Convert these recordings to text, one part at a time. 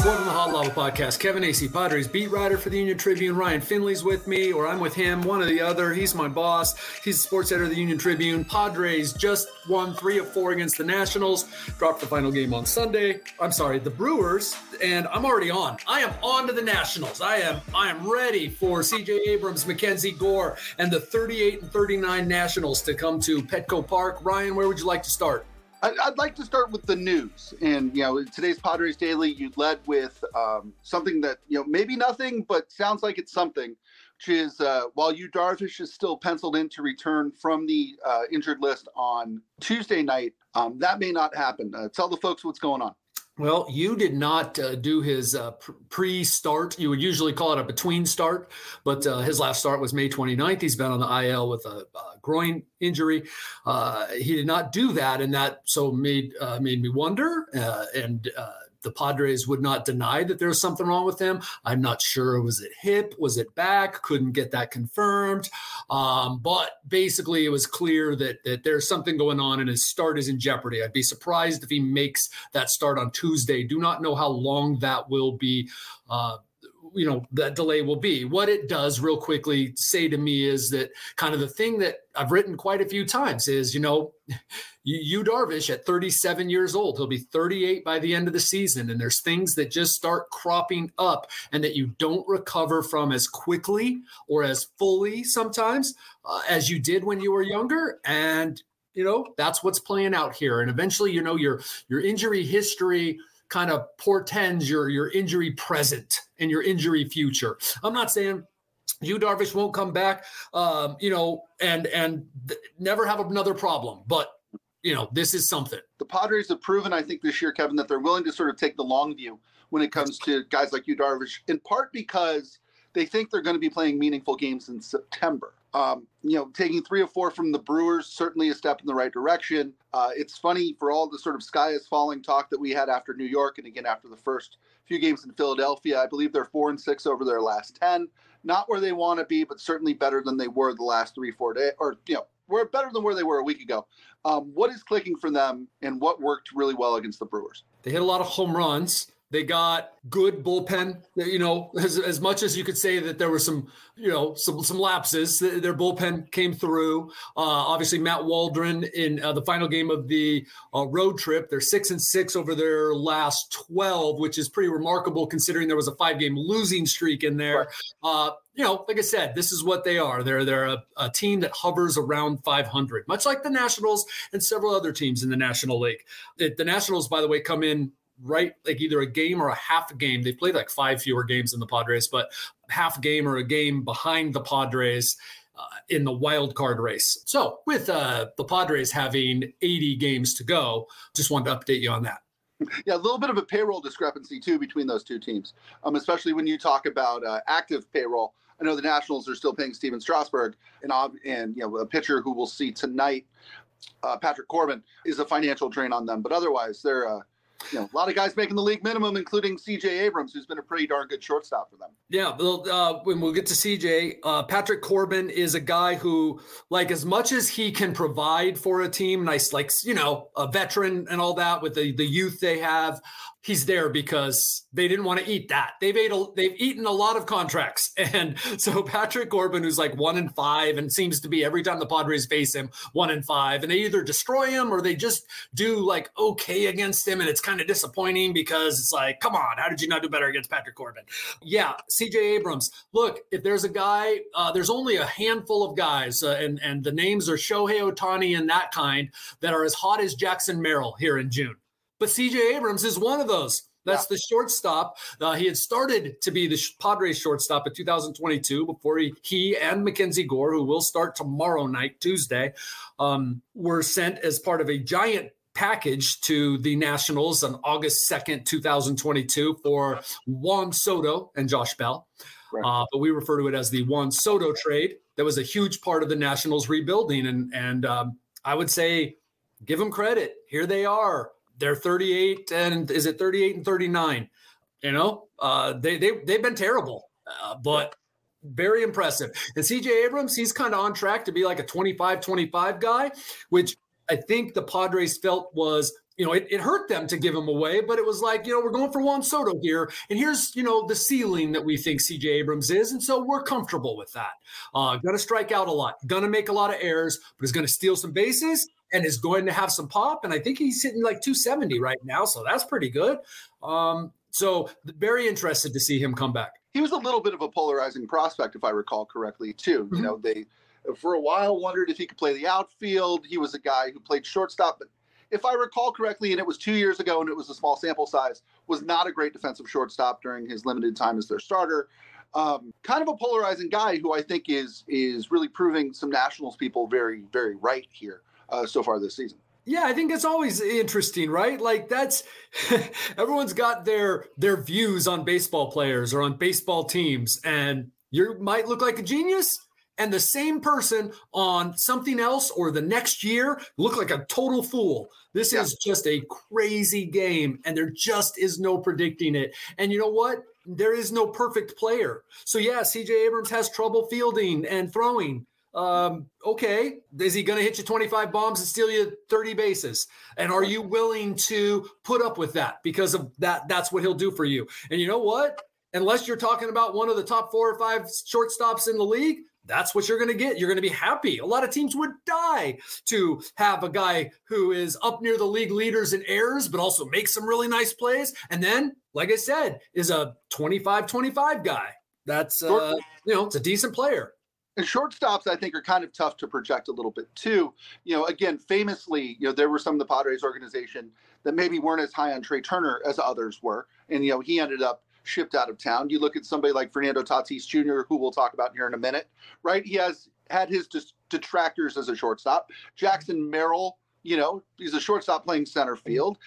Welcome to the Hot Lava Podcast. Kevin Acee, Padres beat writer for the Union Tribune. Ryan Finley's with me, or I'm with him, one or the other. He's my boss. He's the sports editor of the Union Tribune. Padres just won 3 of 4 against the Nationals. Dropped the final game on Sunday. I'm sorry, the Brewers. And I'm already on. I am on to the Nationals. I am ready for C.J. Abrams, Mackenzie Gore, and the 38 and 39 Nationals to come to Petco Park. Ryan, where would you like to start? I'd like to start with the news. And, today's Padres Daily, you led with something that, maybe nothing, but sounds like it's something, which is while Yu Darvish is still penciled in to return from the injured list on Tuesday night, that may not happen. Tell the folks what's going on. Well, you did not do his pre-start. You would usually call it a between start, but his last start was May 29th. He's been on the IL with a groin injury. He did not do that, and that so made me wonder. And the Padres would not deny that there was something wrong with him. I'm not sure. Was it hip? Was it back? Couldn't get that confirmed. But basically, it was clear that there's something going on and his start is in jeopardy. I'd be surprised if he makes that start on Tuesday. Do not know how long that will be. That delay will be. What it does real quickly say to me is that kind of the thing that I've written quite a few times is, Yu Darvish at 37 years old, he'll be 38 by the end of the season. And there's things that just start cropping up and that you don't recover from as quickly or as fully sometimes as you did when you were younger. And, that's what's playing out here. And eventually, your injury history kind of portends your injury present and your injury future. I'm not saying Yu Darvish won't come back, and never have another problem. But, this is something. The Padres have proven, I think, this year, Kevin, that they're willing to sort of take the long view when it comes to guys like Yu Darvish, in part because they think they're going to be playing meaningful games in September. Taking 3 of 4 from the Brewers, certainly a step in the right direction. It's funny for all the sort of sky is falling talk that we had after New York and again after the first few games in Philadelphia. I believe they're 4-6 over their last 10. Not where they want to be, but certainly better than they were the last 3-4 days, or, we're better than where they were a week ago. What is clicking for them and what worked really well against the Brewers? They hit a lot of home runs. They got good bullpen, as much as you could say that there were some lapses, their bullpen came through. Obviously Matt Waldron in the final game of the road trip, they're 6-6 over their last 12, which is pretty remarkable considering there was a 5-game losing streak in there. Right. Like I said, this is what they are. They're a team that hovers around 500, much like the Nationals and several other teams in the National League. The Nationals, by the way, come in right, like either a game or a half a game. They played like 5 fewer games than the Padres, but half a game or a game behind the Padres in the wild card race. So with the Padres having 80 games to go, just wanted to update you on that. Yeah, a little bit of a payroll discrepancy, too, between those two teams, especially when you talk about active payroll. I know the Nationals are still paying Steven Strasburg, and a pitcher who we'll see tonight, Patrick Corbin, is a financial drain on them. But otherwise, they're a lot of guys making the league minimum, including C.J. Abrams, who's been a pretty darn good shortstop for them. Yeah, when we'll get to C.J., Patrick Corbin is a guy who, like, as much as he can provide for a team, nice, like, a veteran and all that with the youth they have, he's there because they didn't want to eat that. They've eaten a lot of contracts. And so Patrick Corbin, who's like 1-5 and seems to be every time the Padres face him 1-5, and they either destroy him or they just do like okay against him. And it's kind of disappointing because it's like, come on, how did you not do better against Patrick Corbin? Yeah. C.J. Abrams. Look, if there's a guy, there's only a handful of guys and the names are Shohei Ohtani and that kind that are as hot as Jackson Merrill here in June. But C.J. Abrams is one of those. That's the shortstop. He had started to be the Padres shortstop in 2022 before he and Mackenzie Gore, who will start tomorrow night, Tuesday, were sent as part of a giant package to the Nationals on August 2nd, 2022 for Juan Soto and Josh Bell. Right. But we refer to it as the Juan Soto trade. That was a huge part of the Nationals rebuilding. And I would say, give them credit. Here they are. They're 38 and is it 38 and 39? They've been terrible, but very impressive. And C.J. Abrams, he's kind of on track to be like a 25-25 guy, which I think the Padres felt was, it hurt them to give him away, but it was like, we're going for Juan Soto here. And here's, the ceiling that we think CJ Abrams is. And so we're comfortable with that. Going to strike out a lot, going to make a lot of errors, but he's going to steal some bases and is going to have some pop. And I think he's hitting like 270 right now. So that's pretty good. So very interested to see him come back. He was a little bit of a polarizing prospect, if I recall correctly, too. Mm-hmm. They, for a while, wondered if he could play the outfield. He was a guy who played shortstop, but if I recall correctly, and it was 2 years ago and it was a small sample size, was not a great defensive shortstop during his limited time as their starter. Kind of a polarizing guy who I think is really proving some Nationals people very, very right here so far this season. Yeah, I think it's always interesting, right? Like that's everyone's got their views on baseball players or on baseball teams, and you might look like a genius, and the same person on something else or the next year look like a total fool. This is just a crazy game, and there just is no predicting it. And you know what? There is no perfect player. So yeah, CJ Abrams has trouble fielding and throwing. Okay, is he going to hit you 25 bombs and steal you 30 bases? And are you willing to put up with that? Because of that, that's what he'll do for you. And you know what? Unless you're talking about one of the top 4 or 5 shortstops in the league, that's what you're going to get. You're going to be happy. A lot of teams would die to have a guy who is up near the league leaders in errors, but also makes some really nice plays. And then, like I said, is a 25-25 guy. That's, it's a decent player. And shortstops, I think, are kind of tough to project a little bit, too. Again, famously, there were some of the Padres organization that maybe weren't as high on Trey Turner as others were. And, he ended up shipped out of town. You look at somebody like Fernando Tatis Jr., who we'll talk about here in a minute, right? He has had his detractors as a shortstop. Jackson Merrill, he's a shortstop playing center field.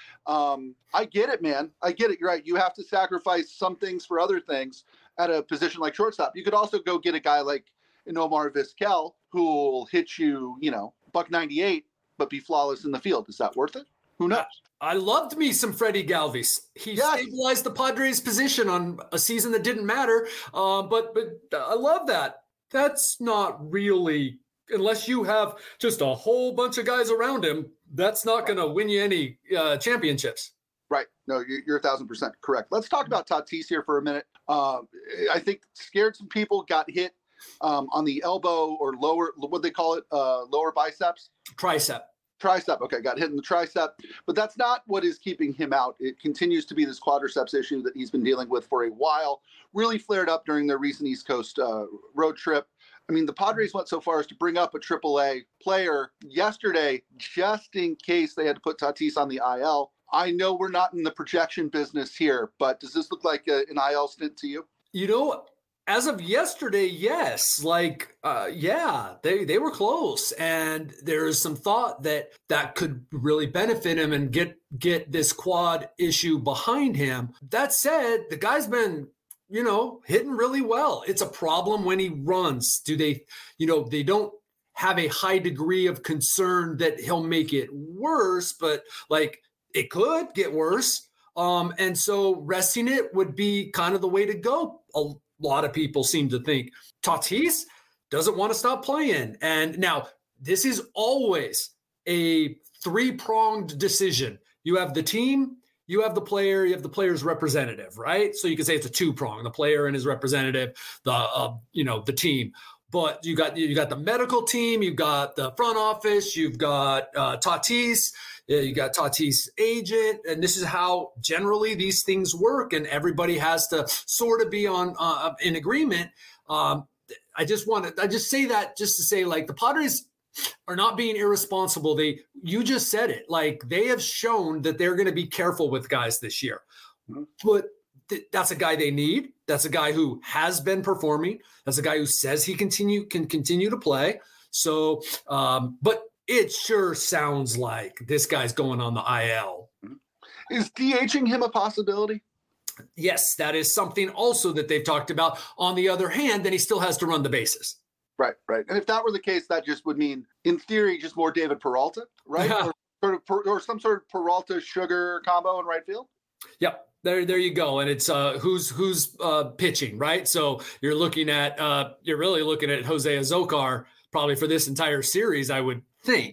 I get it, man. I get it. You're right. You have to sacrifice some things for other things at a position like shortstop. You could also go get a guy like Nomar Vizquel, who will hit you, $198, but be flawless in the field. Is that worth it? Who knows? I loved me some Freddie Galvis. He stabilized the Padres' position on a season that didn't matter. But I love that. That's not really, unless you have just a whole bunch of guys around him, that's not going to win you any championships. Right. No, you're 1,000% correct. Let's talk about Tatis here for a minute. I think scared some people, got hit on the elbow or lower, what they call it, lower biceps? Tricep. Okay, got hit in the tricep. But that's not what is keeping him out. It continues to be this quadriceps issue that he's been dealing with for a while. Really flared up during their recent East Coast road trip. I mean, the Padres went so far as to bring up a AAA player yesterday just in case they had to put Tatis on the IL. I know we're not in the projection business here, but does this look like an IL stint to you? As of yesterday, yes. They were close, and there is some thought that could really benefit him and get this quad issue behind him. That said, the guy's been, hitting really well. It's a problem when he runs. They don't have a high degree of concern that he'll make it worse, but it could get worse. And so resting it would be kind of the way to go. A lot of people seem to think Tatis doesn't want to stop playing. And now this is always a 3-pronged decision. You have the team, you have the player, you have the player's representative, right? So you can say it's a 2-prong, the player and his representative, the team. But you got the medical team, you've got the front office, you've got Tatis, you got Tatis' agent, and this is how generally these things work, and everybody has to sort of be on in agreement. I just say that just to say, the Padres are not being irresponsible. You just said it. They have shown that they're going to be careful with guys this year, but that's a guy they need. That's a guy who has been performing. That's a guy who says he can continue to play. So, but it sure sounds like this guy's going on the IL. Is DHing him a possibility? Yes, that is something also that they've talked about. On the other hand, then he still has to run the bases. Right. And if that were the case, that just would mean, in theory, just more David Peralta, right? Yeah. Or some sort of Peralta-Sugar combo in right field? Yep. There you go. And it's who's pitching, right? So you're really looking at Jose Azocar probably for this entire series, I would think.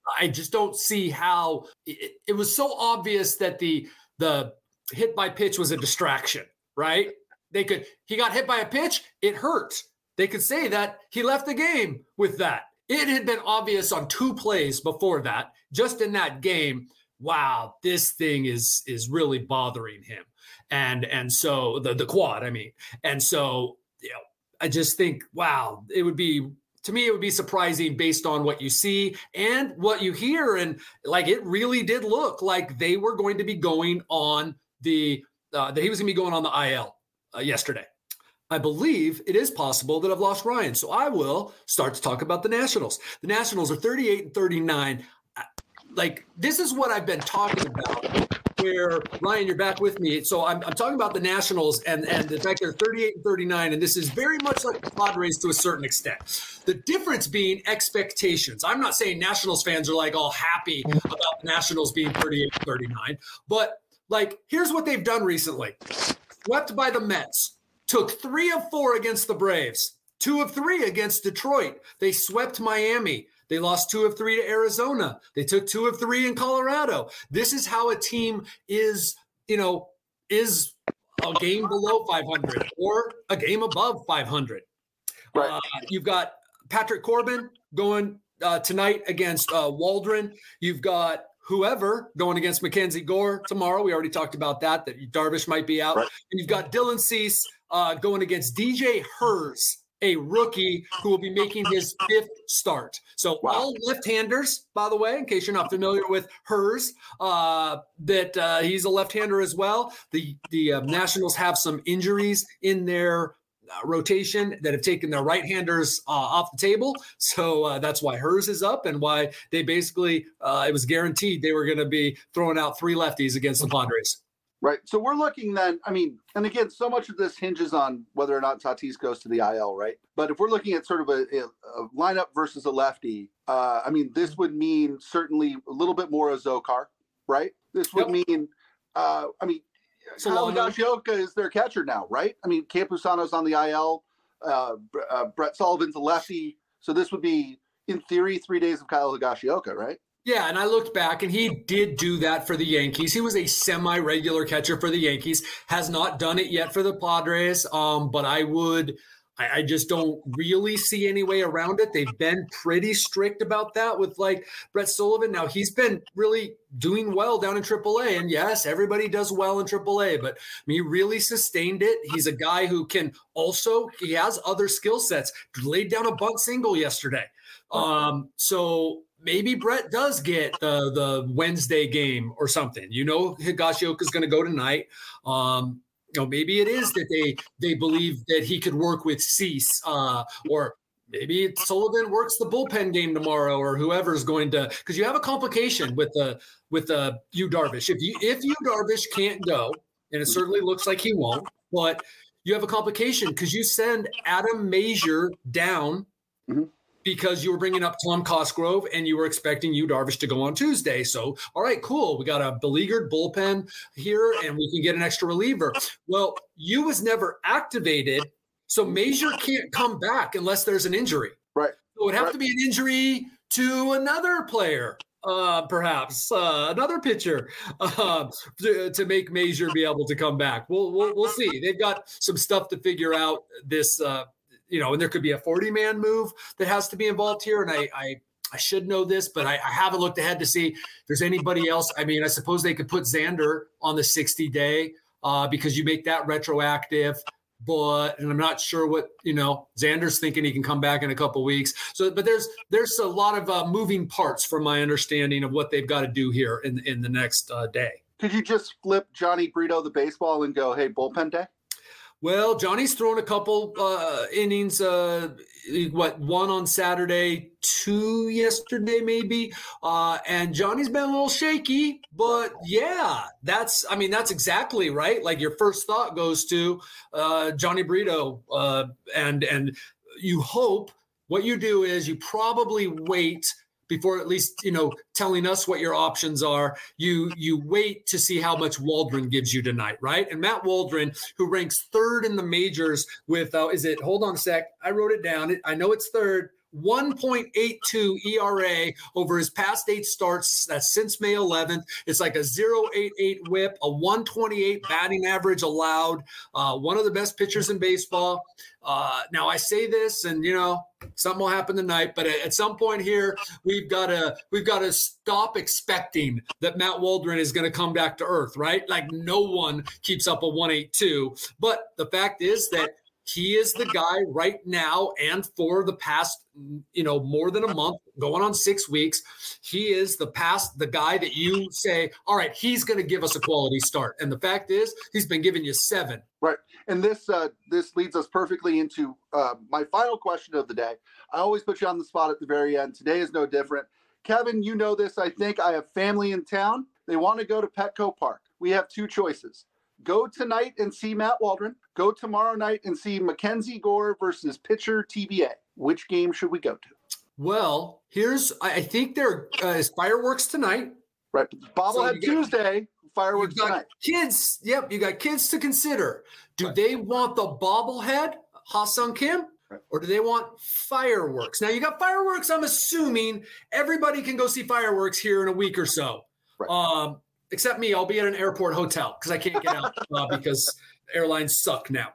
I just don't see how it was so obvious that the hit by pitch was a distraction, right? He got hit by a pitch, it hurt. They could say that he left the game with that. It had been obvious on 2 plays before that, just in that game. Wow, this thing is really bothering him. And so the quad, I mean. And so, I just think, wow, it would be surprising based on what you see and what you hear. And like, it really did look like they were going to be going on that he was going to be going on the IL yesterday. I believe it is possible that I've lost Ryan. So I will start to talk about the Nationals. The Nationals are 38-39. Like, this is what I've been talking about, where, Ryan, you're back with me. So I'm talking about the Nationals and the fact they're 38-39, and this is very much like the Padres to a certain extent. The difference being expectations. I'm not saying Nationals fans are like all happy about the Nationals being 38-39, but like, here's what they've done recently. Swept by the Mets. Took 3 of 4 against the Braves, 2 of 3 against Detroit. They swept Miami. They lost 2 of 3 to Arizona. They took 2 of 3 in Colorado. This is how a team is a game below 500 or a game above 500. Right. You've got Patrick Corbin going tonight against Waldron. You've got whoever going against Mackenzie Gore tomorrow. We already talked about that Darvish might be out. Right. And you've got Dylan Cease going against DJ Hers, a rookie who will be making his 5th start. So all left-handers, by the way, in case you're not familiar with Hers, that he's a left-hander as well. The Nationals have some injuries in their rotation that have taken their right-handers off the table. So that's why Hers is up and why they basically, it was guaranteed they were going to be throwing out 3 lefties against the Padres. Right. So we're looking then, I mean, and again, so much of this hinges on whether or not Tatis goes to the IL, right? But if we're looking at sort of a lineup versus a lefty, I mean, this would mean certainly a little bit more of Zokar, right? This would mean, Kyle Higashioka is their catcher now, right? I mean, Campusano's on the IL, Brett Sullivan's a lefty. So this would be, in theory, 3 days of Kyle Higashioka, right? Yeah, and I looked back, and he did do that for the Yankees. He was a semi-regular catcher for the Yankees, has not done it yet for the Padres, but I just don't really see any way around it. They've been pretty strict about that with, like, Brett Sullivan. Now, he's been really doing well down in AAA, and yes, everybody does well in AAA, but he really sustained it. He's a guy who can also – he has other skill sets. Laid down a bunt single yesterday. So – maybe Brett does get the Wednesday game or something. Higashioka is going to go tonight. Maybe it is that they believe that he could work with Cease, or maybe Sullivan works the bullpen game tomorrow, or whoever's going to. Because you have a complication with Yu Darvish. If Yu Darvish can't go, and it certainly looks like he won't, but you have a complication because you send Adam Mazur down. Mm-hmm. Because you were bringing up Plum Cosgrove and you were expecting Yu Darvish to go on Tuesday. So, all right, cool. We got a beleaguered bullpen here and we can get an extra reliever. Well, Yu was never activated, so Mazur can't come back unless there's an injury. Right. So it would have to be an injury to another player, perhaps another pitcher to make Mazur be able to come back. We'll see. They've got some stuff to figure out this and there could be a 40-man move that has to be involved here. And I should know this, but I haven't looked ahead to see if there's anybody else. I mean, I suppose they could put Xander on the 60-day because you make that retroactive. And I'm not sure what, Xander's thinking he can come back in a couple of weeks. So, but there's a lot of moving parts from my understanding of what they've got to do here in the next day. Could you just flip Johnny Brito the baseball and go, hey, bullpen day? Well, Johnny's thrown a couple innings, one on Saturday, 2 yesterday maybe, and Johnny's been a little shaky, but yeah, that's exactly right. Like your first thought goes to Johnny Brito, and you hope what you do is you probably wait before at least, telling us what your options are. You wait to see how much Waldron gives you tonight, right? And Matt Waldron, who ranks 3rd in the majors with, hold on a sec, I wrote it down. I know it's 3rd. 1.82 ERA over his past 8 starts. That's since May 11th. It's like a 0.88 whip, a 128 batting average allowed. One of the best pitchers in baseball. Now I say this, and something will happen tonight, but at some point here, we've got to stop expecting that Matt Waldron is going to come back to earth, right? Like no one keeps up a 1.82. But the fact is that he is the guy right now, and for the past, more than a month, going on 6 weeks, he is the guy that you say, all right, he's going to give us a quality start. And the fact is, he's been giving you 7. Right. And this leads us perfectly into my final question of the day. I always put you on the spot at the very end. Today is no different. Kevin, you know this. I think I have family in town. They want to go to Petco Park. We have 2 choices. Go tonight and see Matt Waldron. Go tomorrow night and see Mackenzie Gore versus pitcher TBA. Which game should we go to? Well, I think there is fireworks tonight. Right. Bobblehead Tuesday, fireworks tonight. Kids, yep, you got kids to consider. Do they want the bobblehead, Ha-Seong Kim, or do they want fireworks? Now, you got fireworks. I'm assuming everybody can go see fireworks here in a week or so. Right. Except me, I'll be at an airport hotel because I can't get out because airlines suck now.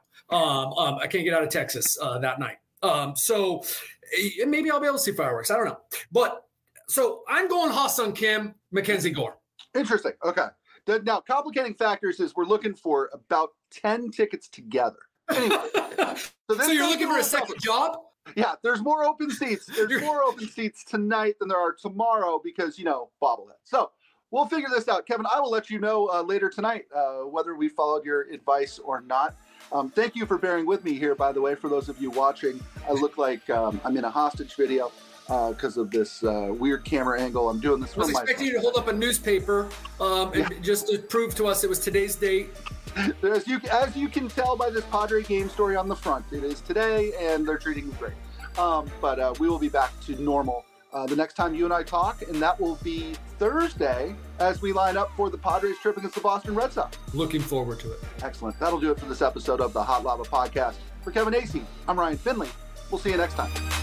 I can't get out of Texas that night. So maybe I'll be able to see fireworks. I don't know. But so I'm going Ha-Seong Kim, Mackenzie Gore. Interesting. Okay. Now, complicating factors is we're looking for about 10 tickets together. Anyway, so you're looking for a second job? Yeah, there's more open seats. There's more open seats tonight than there are tomorrow because, bobblehead. So we'll figure this out. Kevin, I will let you know later tonight whether we followed your advice or not. Thank you for bearing with me here, by the way, for those of you watching. I look like I'm in a hostage video because of this weird camera angle. I'm doing this from my phone. I was expecting you to hold up a newspaper and just to prove to us it was today's date. As you can tell by this Padre game story on the front, it is today, and they're treating me great. But we will be back to normal the next time you and I talk, and that will be Thursday as we line up for the Padres trip against the Boston Red Sox. Looking forward to it. Excellent. That'll do it for this episode of the Hot Lava Podcast. For Kevin Acee, I'm Ryan Finley. We'll see you next time.